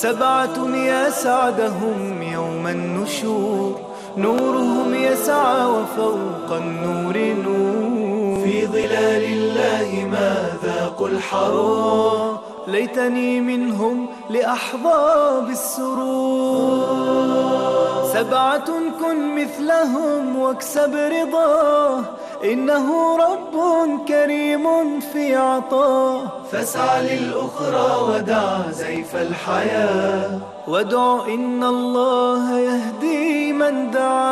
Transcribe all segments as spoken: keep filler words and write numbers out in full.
سبعة يسعدهم يوم النشور، نورهم يسعى وفوق النور نور. في ظلال الله ما ذاقوا الحرور، ليتني منهم لأحظى بالسرور. سبعة كن مثلهم واكسب رضاه، إنه رب كريم في عطاه. فاسعى للأخرى ودع زيف الحياة، وادع إن الله يهدي من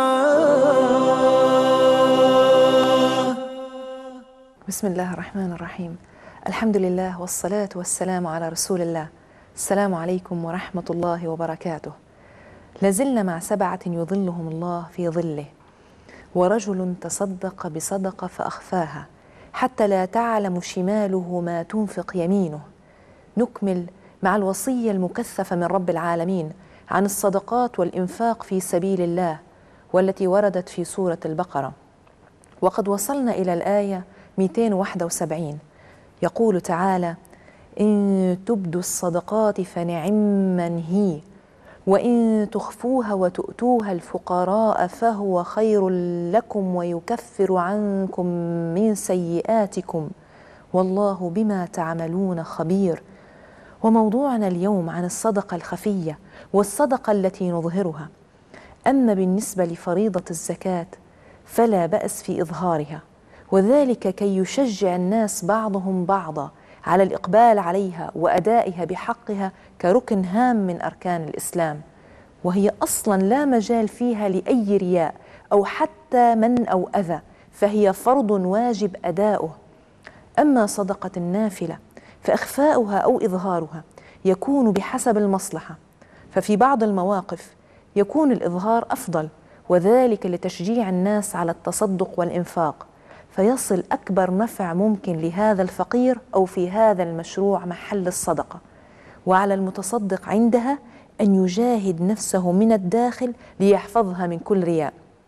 دعاه. بسم الله الرحمن الرحيم. الحمد لله والصلاة والسلام على رسول الله. السلام عليكم ورحمة الله وبركاته. لازلنا مع سبعة يظلهم الله في ظله، ورجل تصدق بصدقة فأخفاها حتى لا تعلم شماله ما تنفق يمينه. نكمل مع الوصية المكثفة من رب العالمين عن الصدقات والإنفاق في سبيل الله، والتي وردت في سورة البقرة، وقد وصلنا إلى الآية مئتين وواحد وسبعين. يقول تعالى: إن تبدوا الصدقات فنعما هي، وإن تخفوها وتؤتوها الفقراء فهو خير لكم ويكفر عنكم من سيئاتكم والله بما تعملون خبير. وموضوعنا اليوم عن الصدقة الخفية والصدقة التي نظهرها. أما بالنسبة لفريضة الزكاة فلا بأس في إظهارها، وذلك كي يشجع الناس بعضهم بعضا على الإقبال عليها وأدائها بحقها كركن هام من أركان الإسلام، وهي أصلا لا مجال فيها لأي رياء أو حتى من أو أذى، فهي فرض واجب أداؤه. أما صدقة النافلة فإخفاؤها أو إظهارها يكون بحسب المصلحة، ففي بعض المواقف يكون الإظهار أفضل، وذلك لتشجيع الناس على التصدق والإنفاق، فيصل أكبر نفع ممكن لهذا الفقير أو في هذا المشروع محل الصدقة. وعلى المتصدق عندها أن يجاهد نفسه من الداخل ليحفظها من كل رياء.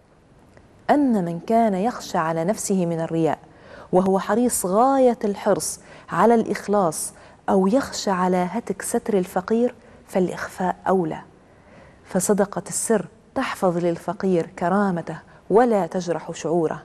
أما من كان يخشى على نفسه من الرياء وهو حريص غاية الحرص على الإخلاص، أو يخشى على هتك ستر الفقير، فالإخفاء أولى. فصدقة السر تحفظ للفقير كرامته ولا تجرح شعوره.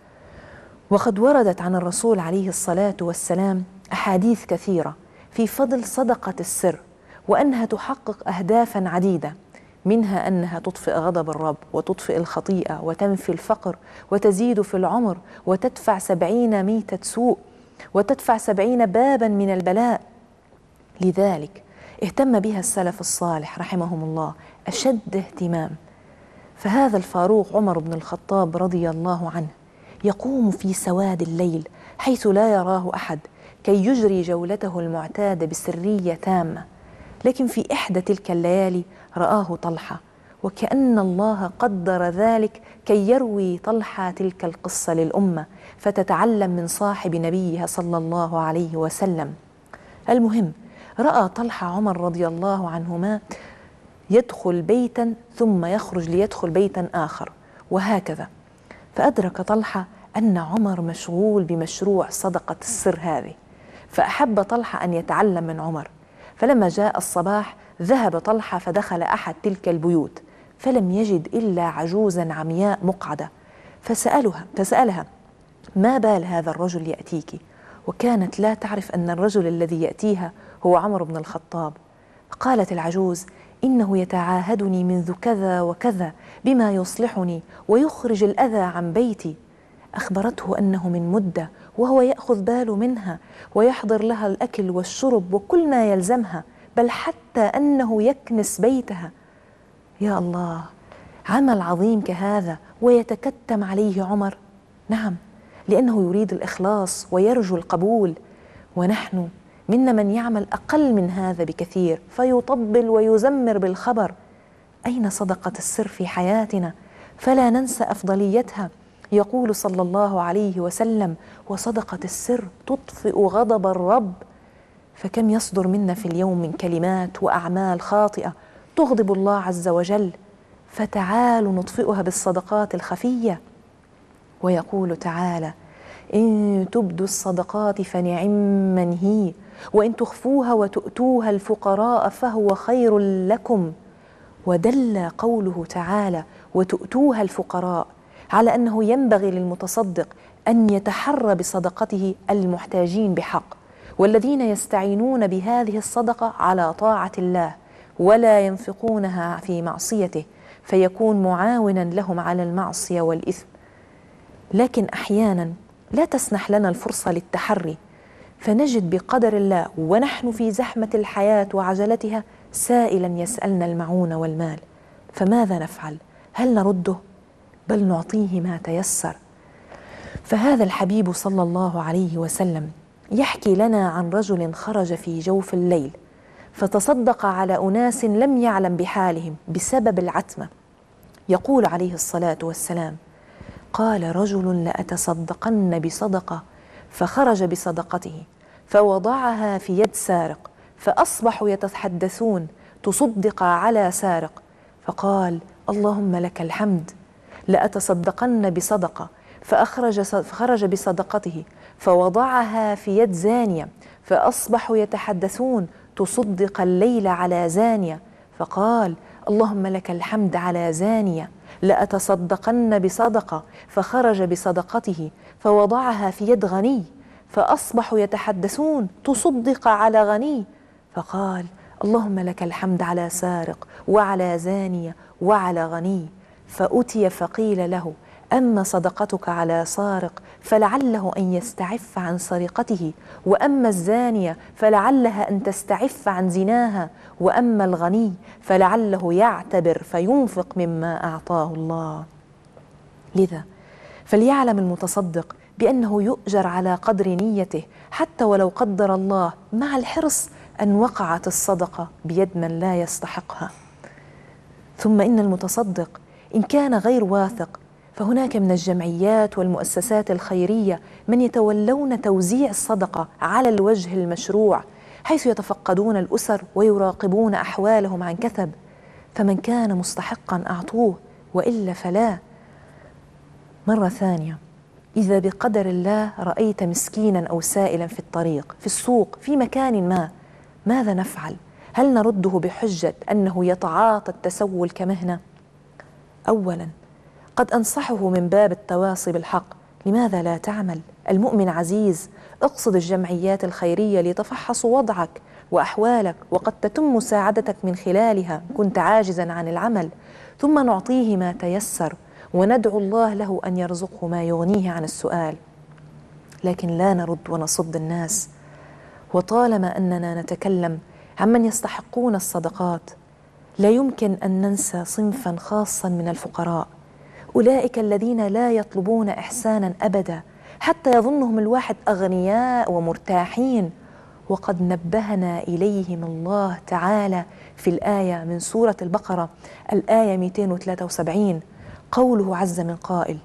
وقد وردت عن الرسول عليه الصلاة والسلام أحاديث كثيرة في فضل صدقة السر، وأنها تحقق أهدافا عديدة، منها أنها تطفئ غضب الرب وتطفئ الخطيئة وتنفي الفقر وتزيد في العمر وتدفع سبعين ميتة سوء وتدفع سبعين بابا من البلاء. لذلك اهتم بها السلف الصالح رحمهم الله أشد اهتمام. فهذا الفاروق عمر بن الخطاب رضي الله عنه يقوم في سواد الليل حيث لا يراه أحد كي يجري جولته المعتادة بسرية تامة، لكن في إحدى تلك الليالي رآه طلحة، وكأن الله قدر ذلك كي يروي طلحة تلك القصة للأمة فتتعلم من صاحب نبيها صلى الله عليه وسلم. المهم، رأى طلحة عمر رضي الله عنهما يدخل بيتا ثم يخرج ليدخل بيتا آخر، وهكذا. فأدرك طلحة أن عمر مشغول بمشروع صدقة السر هذه، فأحب طلحة أن يتعلم من عمر. فلما جاء الصباح ذهب طلحة فدخل أحد تلك البيوت، فلم يجد إلا عجوزا عمياء مقعدة، فسألها فسألها ما بال هذا الرجل يأتيك؟ وكانت لا تعرف أن الرجل الذي يأتيها هو عمر بن الخطاب. قالت العجوز: إنه يتعاهدني منذ كذا وكذا بما يصلحني ويخرج الأذى عن بيتي. أخبرته أنه من مدة وهو يأخذ باله منها ويحضر لها الأكل والشرب وكل ما يلزمها، بل حتى أنه يكنس بيتها. يا الله، عمل عظيم كهذا ويتكتم عليه عمر؟ نعم، لأنه يريد الإخلاص ويرجو القبول. ونحن منا من يعمل أقل من هذا بكثير فيطبل ويزمر بالخبر. أين صدقة السر في حياتنا؟ فلا ننسى أفضليتها. يقول صلى الله عليه وسلم: وصدقة السر تطفئ غضب الرب. فكم يصدر منا في اليوم من كلمات وأعمال خاطئة تغضب الله عز وجل، فتعالوا نطفئها بالصدقات الخفية. ويقول تعالى: إن تبدوا الصدقات فنعم هي وإن تخفوها وتؤتوها الفقراء فهو خير لكم. ودل قوله تعالى وتؤتوها الفقراء على أنه ينبغي للمتصدق أن يتحرى بصدقته المحتاجين بحق، والذين يستعينون بهذه الصدقة على طاعة الله ولا ينفقونها في معصيته فيكون معاونا لهم على المعصية والإثم. لكن أحيانا لا تسنح لنا الفرصة للتحري، فنجد بقدر الله ونحن في زحمة الحياة وعجلتها سائلا يسألنا المعونة والمال، فماذا نفعل؟ هل نرده؟ بل نعطيه ما تيسر. فهذا الحبيب صلى الله عليه وسلم يحكي لنا عن رجل خرج في جوف الليل فتصدق على أناس لم يعلم بحالهم بسبب العتمة. يقول عليه الصلاة والسلام: قال رجل لأتصدقن بصدقة، فخرج بصدقته فوضعها في يد سارق، فأصبحوا يتحدثون تصدق على سارق، فقال: اللهم لك الحمد، لأتصدقن بصدقة، فأخرج فخرج بصدقته فوضعها في يد زانية، فأصبحوا يتحدثون تصدق الليل على زانية، فقال: اللهم لك الحمد على زانية، لأتصدقن بصدقة، فخرج بصدقته فوضعها في يد غني، فأصبحوا يتحدثون تصدق على غني، فقال: اللهم لك الحمد على سارق وعلى زانية وعلى غني. فأتي فقيل له: أما صدقتك على سارق فلعله أن يستعف عن سرقته، وأما الزانية فلعلها أن تستعف عن زناها، وأما الغني فلعله يعتبر فينفق مما أعطاه الله. لذا فليعلم المتصدق بأنه يؤجر على قدر نيته، حتى ولو قدر الله مع الحرص أن وقعت الصدقة بيد من لا يستحقها. ثم إن المتصدق إن كان غير واثق فهناك من الجمعيات والمؤسسات الخيرية من يتولون توزيع الصدقة على الوجه المشروع، حيث يتفقدون الأسر ويراقبون أحوالهم عن كثب، فمن كان مستحقا أعطوه وإلا فلا. مرة ثانية، إذا بقدر الله رأيت مسكينا أو سائلا في الطريق، في السوق، في مكان ما، ماذا نفعل؟ هل نرده بحجة أنه يتعاطى التسول كمهنة؟ أولا قد أنصحه من باب التواصي بالحق: لماذا لا تعمل؟ المؤمن عزيز، اقصد الجمعيات الخيرية ليتفحصوا وضعك وأحوالك، وقد تتم مساعدتك من خلالها كنت عاجزا عن العمل، ثم نعطيه ما تيسر وندعو الله له أن يرزقه ما يغنيه عن السؤال. لكن لا نرد ونصد الناس. وطالما أننا نتكلم عمن يستحقون الصدقات، لا يمكن أن ننسى صنفا خاصا من الفقراء، أولئك الذين لا يطلبون إحسانا أبدا، حتى يظنهم الواحد أغنياء ومرتاحين، وقد نبهنا إليهم الله تعالى في الآية من سورة البقرة، الآية مئتين وثلاثة وسبعين، قوله عز من قائل: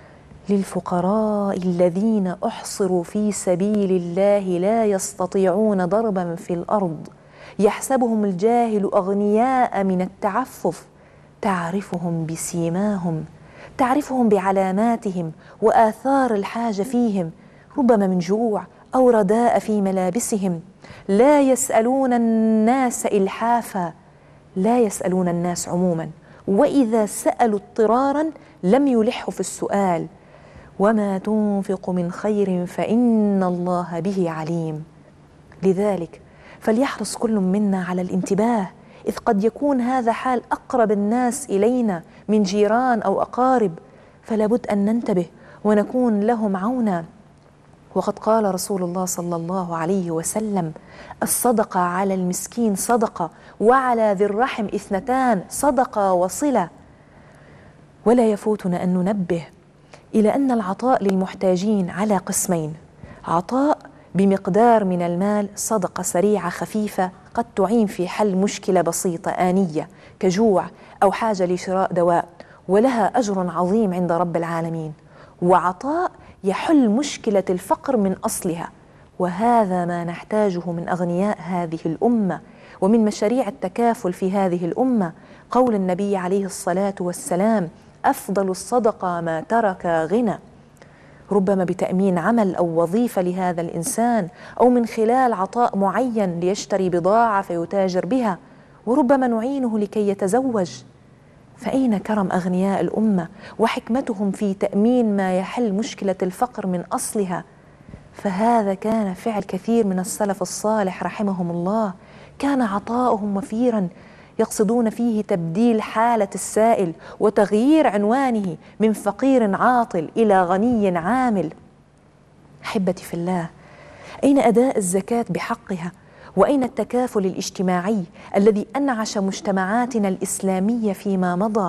للفقراء الذين أحصروا في سبيل الله لا يستطيعون ضربا في الأرض يحسبهم الجاهل أغنياء من التعفف تعرفهم بسيماهم، تعرفهم بعلاماتهم وآثار الحاجة فيهم، ربما من جوع أو رداء في ملابسهم، لا يسألون الناس إلحافا، لا يسألون الناس عموما، وإذا سألوا اضطرارا لم يلحوا في السؤال، وما تنفق من خير فإن الله به عليم. لذلك فليحرص كل منا على الانتباه، إذ قد يكون هذا حال أقرب الناس إلينا من جيران أو أقارب، فلا بد أن ننتبه ونكون لهم عونا. وقد قال رسول الله صلى الله عليه وسلم: الصدقة على المسكين صدقة، وعلى ذي الرحم اثنتان، صدقة وصلة. ولا يفوتنا أن ننبه إلى أن العطاء للمحتاجين على قسمين: عطاء بمقدار من المال، صدقة سريعة خفيفة قد تعين في حل مشكلة بسيطة آنية كجوع أو حاجة لشراء دواء، ولها أجر عظيم عند رب العالمين، وعطاء يحل مشكلة الفقر من أصلها، وهذا ما نحتاجه من أغنياء هذه الأمة ومن مشاريع التكافل في هذه الأمة. قول النبي عليه الصلاة والسلام: أفضل الصدقة ما ترك غنى. ربما بتأمين عمل أو وظيفة لهذا الإنسان، أو من خلال عطاء معين ليشتري بضاعة فيتاجر بها، وربما نعينه لكي يتزوج. فأين كرم أغنياء الأمة وحكمتهم في تأمين ما يحل مشكلة الفقر من أصلها؟ فهذا كان فعل كثير من السلف الصالح رحمهم الله، كان عطاؤهم وفيرا، يقصدون فيه تبديل حالة السائل وتغيير عنوانه من فقير عاطل إلى غني عامل. أحبتي في الله، أين أداء الزكاة بحقها؟ وأين التكافل الاجتماعي الذي أنعش مجتمعاتنا الإسلامية فيما مضى؟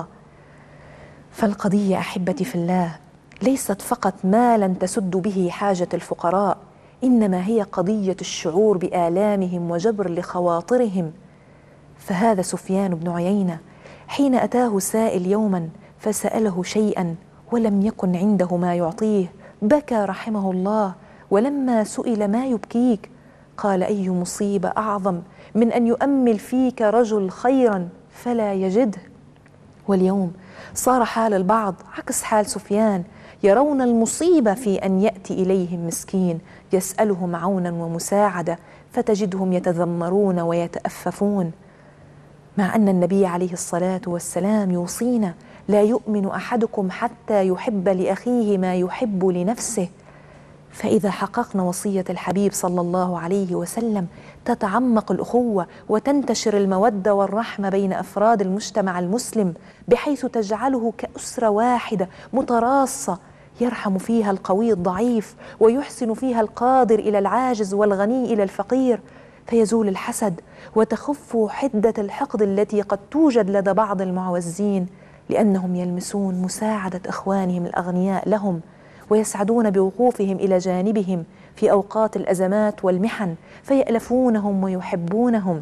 فالقضية أحبتي في الله ليست فقط مالا تسد به حاجة الفقراء، إنما هي قضية الشعور بآلامهم وجبر لخواطرهم. فهذا سفيان بن عيينة حين أتاه سائل يوما فسأله شيئا ولم يكن عنده ما يعطيه، بكى رحمه الله، ولما سئل ما يبكيك قال: أي مصيبة أعظم من أن يؤمل فيك رجل خيرا فلا يجده. واليوم صار حال البعض عكس حال سفيان، يرون المصيبة في أن يأتي إليهم مسكين يسألهم عونا ومساعدة، فتجدهم يتذمرون ويتأففون، مع أن النبي عليه الصلاة والسلام يوصينا: لا يؤمن أحدكم حتى يحب لأخيه ما يحب لنفسه. فإذا حققنا وصية الحبيب صلى الله عليه وسلم تتعمق الأخوة وتنتشر المودة والرحمة بين أفراد المجتمع المسلم، بحيث تجعله كأسرة واحدة متراصة يرحم فيها القوي الضعيف، ويحسن فيها القادر إلى العاجز والغني إلى الفقير، فيزول الحسد وتخف حدة الحقد التي قد توجد لدى بعض المعوزين، لأنهم يلمسون مساعدة إخوانهم الأغنياء لهم، ويسعدون بوقوفهم إلى جانبهم في أوقات الأزمات والمحن، فيألفونهم ويحبونهم.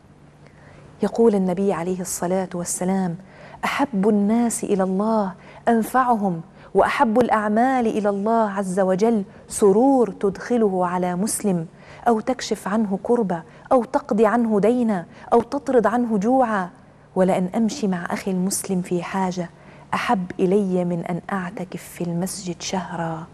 يقول النبي عليه الصلاة والسلام: أحب الناس إلى الله أنفعهم، وأحب الأعمال إلى الله عز وجل سرور تدخله على مسلم، أو تكشف عنه كربة، أو تقضي عنه دينا، أو تطرد عنه جوعا. ولأن أمشي مع أخي المسلم في حاجة أحب إلي من أن أعتكف في المسجد شهرا.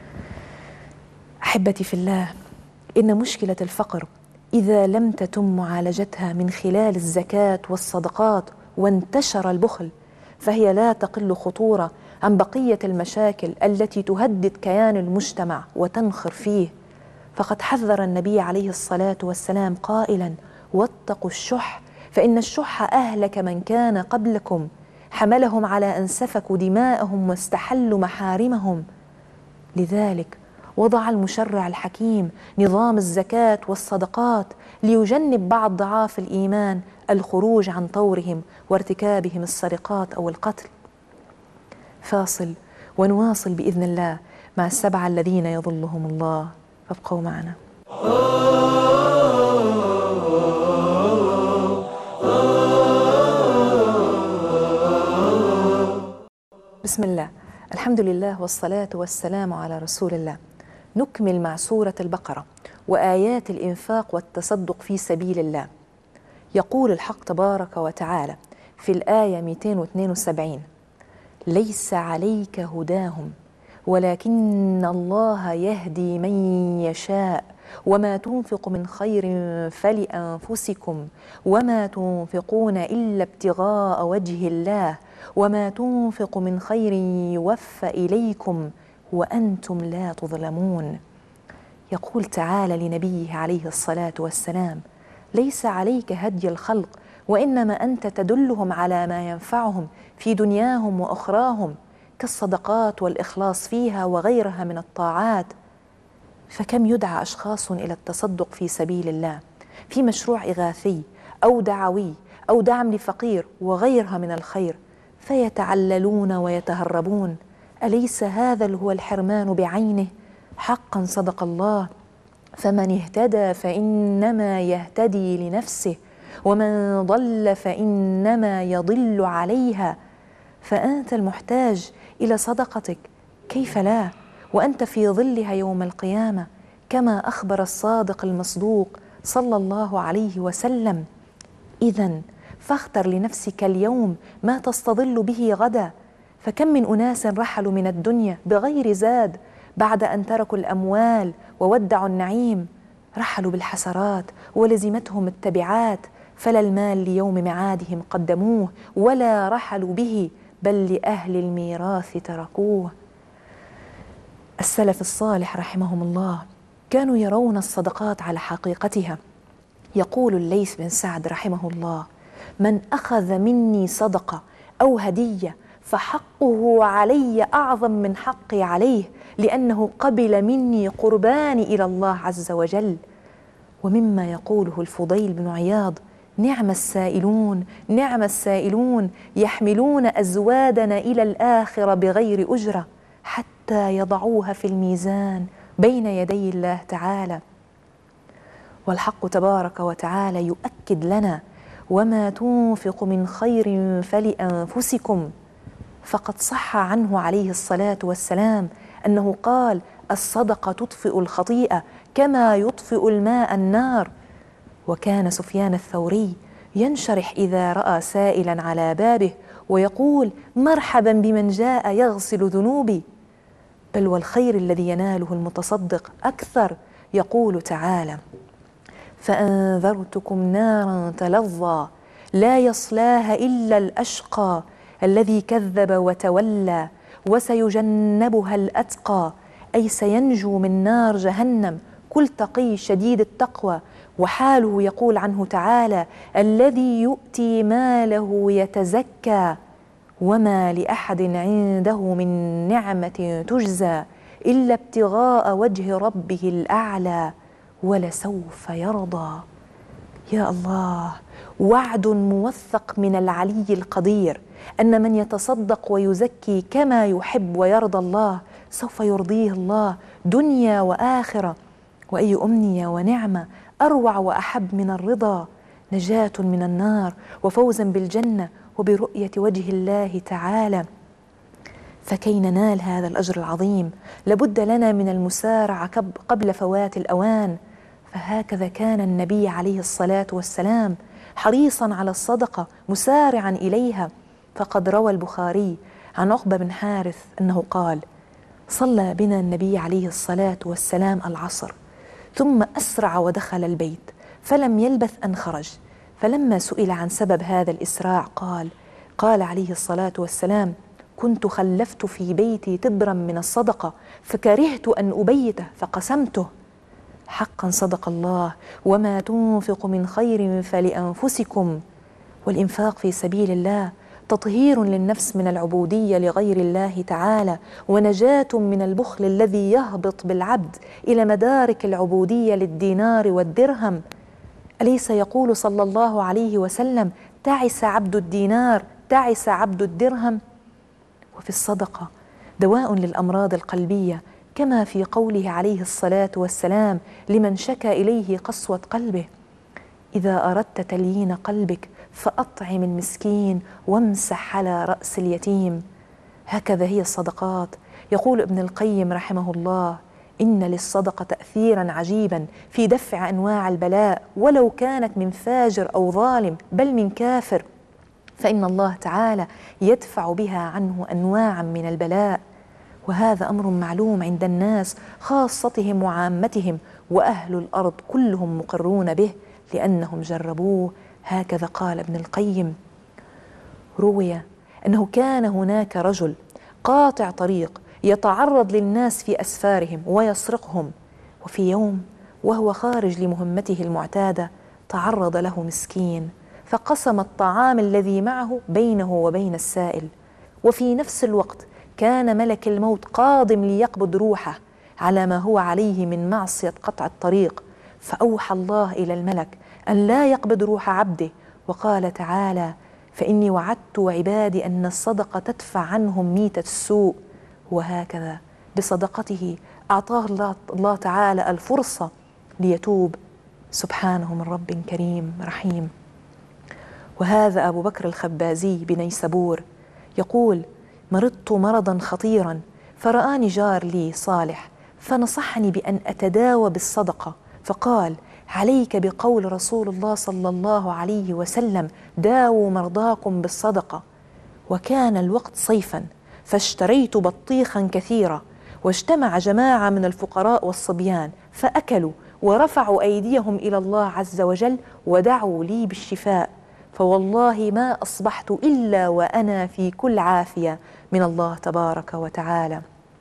أحبتي في الله، إن مشكلة الفقر إذا لم تتم معالجتها من خلال الزكاة والصدقات وانتشر البخل، فهي لا تقل خطورة عن بقية المشاكل التي تهدد كيان المجتمع وتنخر فيه. فقد حذر النبي عليه الصلاة والسلام قائلا: واتقوا الشح، فإن الشح أهلك من كان قبلكم، حملهم على أن سفكوا دماءهم واستحلوا محارمهم. لذلك وضع المشرع الحكيم نظام الزكاة والصدقات ليجنب بعض ضعاف الإيمان الخروج عن طورهم وارتكابهم السرقات أو القتل. فاصل ونواصل بإذن الله مع السبعة الذين يظلهم الله، فابقوا معنا. بسم الله، الحمد لله والصلاة والسلام على رسول الله. نكمل مع سورة البقرة وآيات الإنفاق والتصدق في سبيل الله. يقول الحق تبارك وتعالى في الآية مئتين واثنين وسبعين: ليس عليك هداهم ولكن الله يهدي من يشاء وما تنفق من خير فلأنفسكم وما تنفقون إلا ابتغاء وجه الله وما تنفق من خير يوفى إليكم وأنتم لا تظلمون. يقول تعالى لنبيه عليه الصلاة والسلام: ليس عليك هدي الخلق، وإنما أنت تدلهم على ما ينفعهم في دنياهم وأخراهم كالصدقات والإخلاص فيها وغيرها من الطاعات. فكم يدعى أشخاص إلى التصدق في سبيل الله في مشروع إغاثي أو دعوي أو دعم لفقير وغيرها من الخير، فيتعللون ويتهربون. أليس هذا هو الحرمان بعينه؟ حقا صدق الله: فمن اهتدى فإنما يهتدي لنفسه ومن ضل فإنما يضل عليها. فأنت المحتاج إلى صدقتك، كيف لا وأنت في ظلها يوم القيامة، كما أخبر الصادق المصدوق صلى الله عليه وسلم. إذن فاختر لنفسك اليوم ما تستظل به غدا. فكم من أناس رحلوا من الدنيا بغير زاد، بعد أن تركوا الأموال وودعوا النعيم رحلوا بالحسرات ولزمتهم التبعات، فلا المال ليوم معادهم قدموه ولا رحلوا به، بل لأهل الميراث تركوه. السلف الصالح رحمهم الله كانوا يرون الصدقات على حقيقتها. يقول الليث بن سعد رحمه الله: من أخذ مني صدقة أو هدية فحقه علي أعظم من حقي عليه، لأنه قبل مني قرباني إلى الله عز وجل. ومما يقوله الفضيل بن عياض: نعم السائلون نعم السائلون يحملون أزوادنا إلى الآخرة بغير أجرة حتى يضعوها في الميزان بين يدي الله تعالى. والحق تبارك وتعالى يؤكد لنا: وما تنفق من خير فلأنفسكم. فقد صح عنه عليه الصلاة والسلام أنه قال: الصدقة تطفئ الخطيئة كما يطفئ الماء النار. وكان سفيان الثوري ينشرح إذا رأى سائلا على بابه ويقول: مرحبا بمن جاء يغسل ذنوبي. بل والخير الذي يناله المتصدق أكثر. يقول تعالى: فأنذرتكم نارا تلظى لا يصلاها إلا الأشقى الذي كذب وتولى وسيجنبها الأتقى، أي سينجو من نار جهنم كل تقي شديد التقوى. وحاله يقول عنه تعالى: الذي يؤتي ماله يتزكى وما لأحد عنده من نعمة تجزى إلا ابتغاء وجه ربه الأعلى ولسوف يرضى. يا الله، وعد موثق من العلي القدير أن من يتصدق ويزكي كما يحب ويرضى الله سوف يرضيه الله دنيا وآخرة. وأي أمنية ونعمة أروع وأحب من الرضا، نجاة من النار وفوزا بالجنة وبرؤية وجه الله تعالى. فكي ننال هذا الأجر العظيم لابد لنا من المسارعة قبل فوات الأوان. فهكذا كان النبي عليه الصلاة والسلام حريصا على الصدقة مسارعا إليها. فقد روى البخاري عن عقبة بن حارث أنه قال: صلى بنا النبي عليه الصلاة والسلام العصر ثم أسرع ودخل البيت فلم يلبث أن خرج. فلما سئل عن سبب هذا الإسراع قال قال عليه الصلاة والسلام: كنت خلفت في بيتي تبرا من الصدقة فكرهت أن أبيته فقسمته. حقا صدق الله: وما تنفق من خير فلأنفسكم. والإنفاق في سبيل الله تطهير للنفس من العبودية لغير الله تعالى، ونجاة من البخل الذي يهبط بالعبد إلى مدارك العبودية للدينار والدرهم. أليس يقول صلى الله عليه وسلم: تعس عبد الدينار تعس عبد الدرهم؟ وفي الصدقة دواء للأمراض القلبية، كما في قوله عليه الصلاة والسلام لمن شكى إليه قسوة قلبه: إذا أردت تليين قلبك فأطعم المسكين وامسح على رأس اليتيم. هكذا هي الصدقات. يقول ابن القيم رحمه الله: إن للصدقة تأثيرا عجيبا في دفع أنواع البلاء ولو كانت من فاجر أو ظالم بل من كافر، فإن الله تعالى يدفع بها عنه أنواعا من البلاء. وهذا أمر معلوم عند الناس خاصتهم وعامتهم، وأهل الأرض كلهم مقرون به لأنهم جربوه. هكذا قال ابن القيم. روي أنه كان هناك رجل قاطع طريق يتعرض للناس في أسفارهم ويسرقهم، وفي يوم وهو خارج لمهمته المعتادة تعرض له مسكين فقسم الطعام الذي معه بينه وبين السائل. وفي نفس الوقت كان ملك الموت قادم ليقبض روحه على ما هو عليه من معصية قطع الطريق، فأوحى الله إلى الملك أن لا يقبض روح عبده، وقال تعالى: فإني وعدت عبادي أن الصدقة تدفع عنهم ميتة السوء. وهكذا بصدقته أعطاه الله, الله تعالى الفرصة ليتوب سبحانه من رب كريم رحيم. وهذا أبو بكر الخبازي بنيسابور يقول: مرضت مرضا خطيرا فرآني جار لي صالح فنصحني بأن أتداوى بالصدقة، فقال: عليك بقول رسول الله صلى الله عليه وسلم: داووا مرضاكم بالصدقة. وكان الوقت صيفا فاشتريت بطيخا كثيرا، واجتمع جماعة من الفقراء والصبيان فأكلوا ورفعوا أيديهم إلى الله عز وجل ودعوا لي بالشفاء، فوالله ما أصبحت إلا وأنا في كل عافية من الله تبارك وتعالى.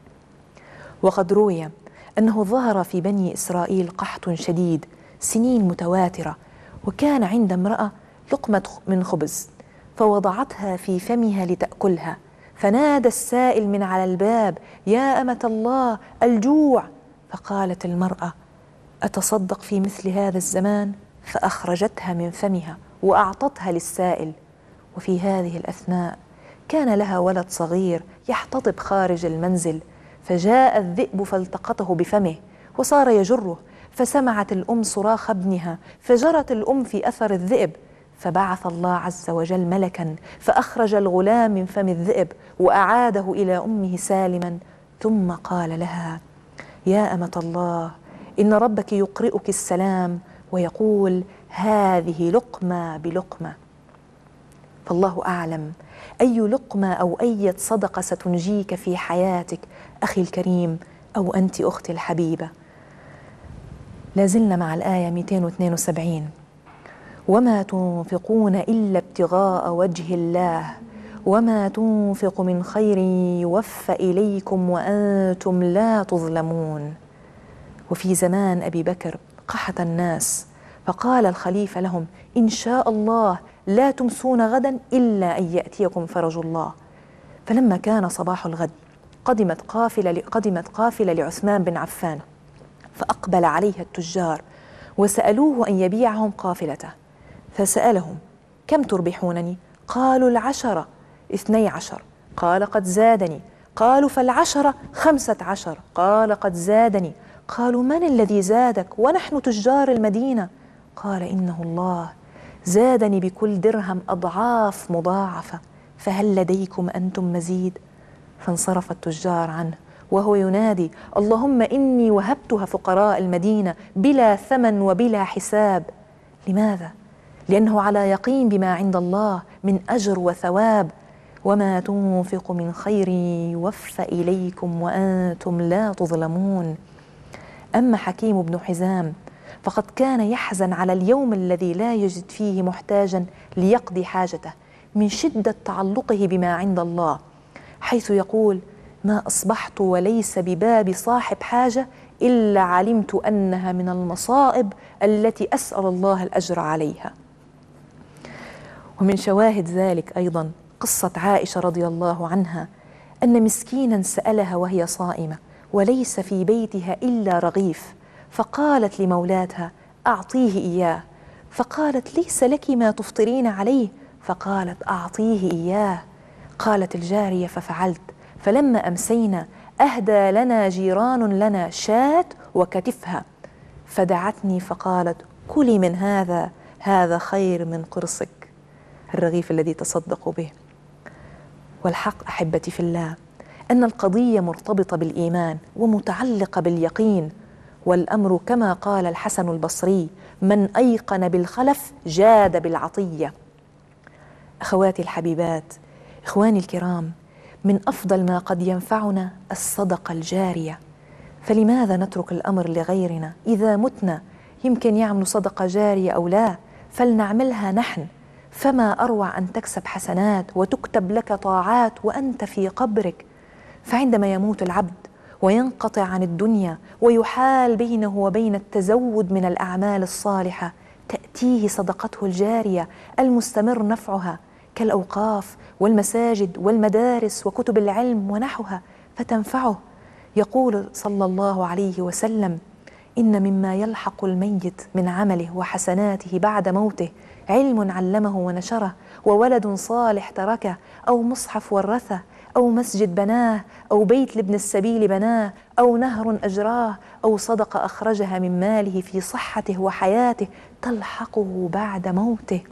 وقد روي أنه ظهر في بني إسرائيل قحط شديد سنين متواترة، وكان عند امرأة لقمة من خبز فوضعتها في فمها لتأكلها، فنادى السائل من على الباب: يا أمة الله الجوع. فقالت المرأة: أتصدق في مثل هذا الزمان؟ فأخرجتها من فمها وأعطتها للسائل. وفي هذه الأثناء كان لها ولد صغير يحتطب خارج المنزل، فجاء الذئب فالتقطه بفمه وصار يجره، فسمعت الأم صراخ ابنها فجرت الأم في أثر الذئب، فبعث الله عز وجل ملكا فأخرج الغلام من فم الذئب وأعاده إلى أمه سالما، ثم قال لها: يا أمة الله إن ربك يقرئك السلام ويقول: هذه لقمة بلقمة. فالله أعلم أي لقمة أو أي صدقة ستنجيك في حياتك أخي الكريم أو أنت أختي الحبيبة. لازلنا مع الآية مئتين واثنين وسبعين: وما تنفقون إلا ابتغاء وجه الله وما تنفق من خير يوفى إليكم وأنتم لا تظلمون. وفي زمان أبي بكر قحط الناس، فقال الخليفة لهم: إن شاء الله لا تمسون غدا إلا أن يأتيكم فرج الله. فلما كان صباح الغد قدمت قافلة قدمت قافلة لعثمان بن عفان، فأقبل عليها التجار وسألوه أن يبيعهم قافلته، فسألهم: كم تربحونني؟ قالوا: العشرة. اثني عشر. قال: قد زادني. قالوا: فالعشرة خمسة عشر. قال: قد زادني. قالوا: من الذي زادك ونحن تجار المدينة؟ قال: إنه الله زادني بكل درهم أضعاف مضاعفة، فهل لديكم أنتم مزيد؟ فانصرف التجار عنه وهو ينادي: اللهم إني وهبتها فقراء المدينة بلا ثمن وبلا حساب. لماذا؟ لأنه على يقين بما عند الله من أجر وثواب. وما تنفق من خير يوفى إليكم وأنتم لا تظلمون. أما حكيم بن حزام فقد كان يحزن على اليوم الذي لا يجد فيه محتاجا ليقضي حاجته من شدة تعلقه بما عند الله، حيث يقول: ما أصبحت وليس بباب صاحب حاجة إلا علمت أنها من المصائب التي أسأل الله الأجر عليها. ومن شواهد ذلك أيضا قصة عائشة رضي الله عنها أن مسكينا سألها وهي صائمة وليس في بيتها إلا رغيف، فقالت لمولاتها: أعطيه إياه. فقالت: ليس لك ما تفطرين عليه. فقالت: أعطيه إياه. قالت الجارية: ففعلت، فلما أمسينا أهدى لنا جيران لنا شاة وكتفها، فدعتني فقالت: كلي من هذا، هذا خير من قرصك، الرغيف الذي تصدقوا به. والحق أحبتي في الله أن القضية مرتبطة بالإيمان ومتعلقة باليقين، والأمر كما قال الحسن البصري: من أيقن بالخلف جاد بالعطية. أخواتي الحبيبات، إخواني الكرام، من أفضل ما قد ينفعنا الصدقة الجارية، فلماذا نترك الأمر لغيرنا؟ إذا متنا يمكن يعملوا صدقة جارية أو لا، فلنعملها نحن. فما أروع أن تكسب حسنات وتكتب لك طاعات وأنت في قبرك. فعندما يموت العبد وينقطع عن الدنيا ويحال بينه وبين التزود من الأعمال الصالحة، تأتيه صدقته الجارية المستمر نفعها كالأوقاف والمساجد والمدارس وكتب العلم ونحوها، فتنفعه. يقول صلى الله عليه وسلم: إن مما يلحق الميت من عمله وحسناته بعد موته علم علمه ونشره، وولد صالح تركه، أو مصحف ورثه، أو مسجد بناه، أو بيت لابن السبيل بناه، أو نهر أجراه، أو صدقة أخرجها من ماله في صحته وحياته تلحقه بعد موته.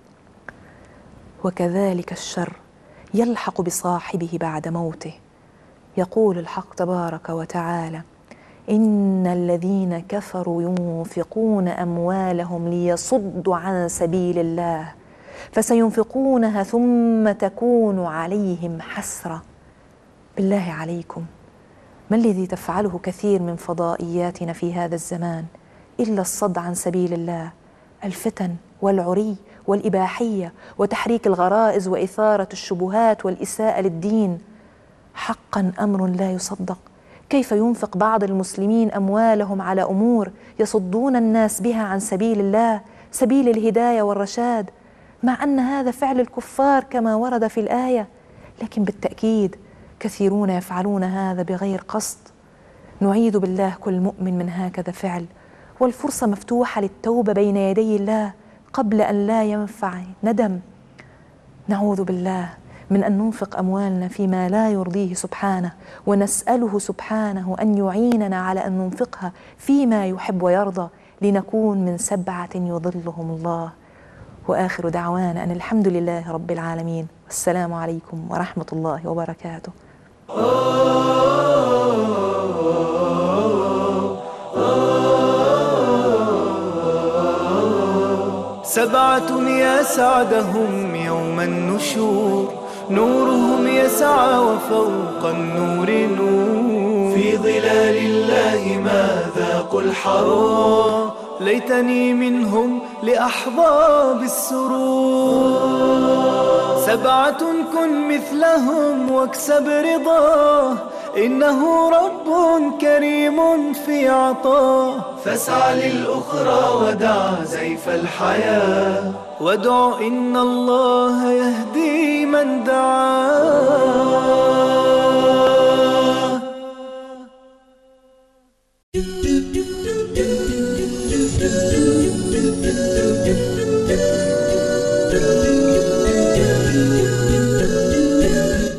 وكذلك الشر يلحق بصاحبه بعد موته. يقول الحق تبارك وتعالى: إن الذين كفروا ينفقون أموالهم ليصدوا عن سبيل الله فسينفقونها ثم تكون عليهم حسرة. بالله عليكم، ما الذي تفعله كثير من فضائياتنا في هذا الزمان إلا الصد عن سبيل الله؟ الفتن والعري والإباحية وتحريك الغرائز وإثارة الشبهات والإساءة للدين. حقا أمر لا يصدق. كيف ينفق بعض المسلمين أموالهم على أمور يصدون الناس بها عن سبيل الله، سبيل الهداية والرشاد، مع أن هذا فعل الكفار كما ورد في الآية، لكن بالتأكيد كثيرون يفعلون هذا بغير قصد. نعيذ بالله كل مؤمن من هكذا فعل، والفرصة مفتوحة للتوبة بين يدي الله قبل أن لا ينفع ندم. نعوذ بالله من أن ننفق أموالنا فيما لا يرضيه سبحانه، ونسأله سبحانه أن يعيننا على أن ننفقها فيما يحب ويرضى، لنكون من سبعة يظلهم الله. وآخر دعوانا أن الحمد لله رب العالمين، والسلام عليكم ورحمة الله وبركاته. سبعة يا سعدهم يوم النشور، نورهم يسعى وفوق النور نور، في ظلال الله ما ذاقوا الحرور، ليتني منهم لأحظى بالسرور. سبعة كن مثلهم واكسب رضاه، إنه رب كريم في عطاه، فاسعى للأخرى ودع زيف الحياة، وادع إن الله يهدي من دعاه.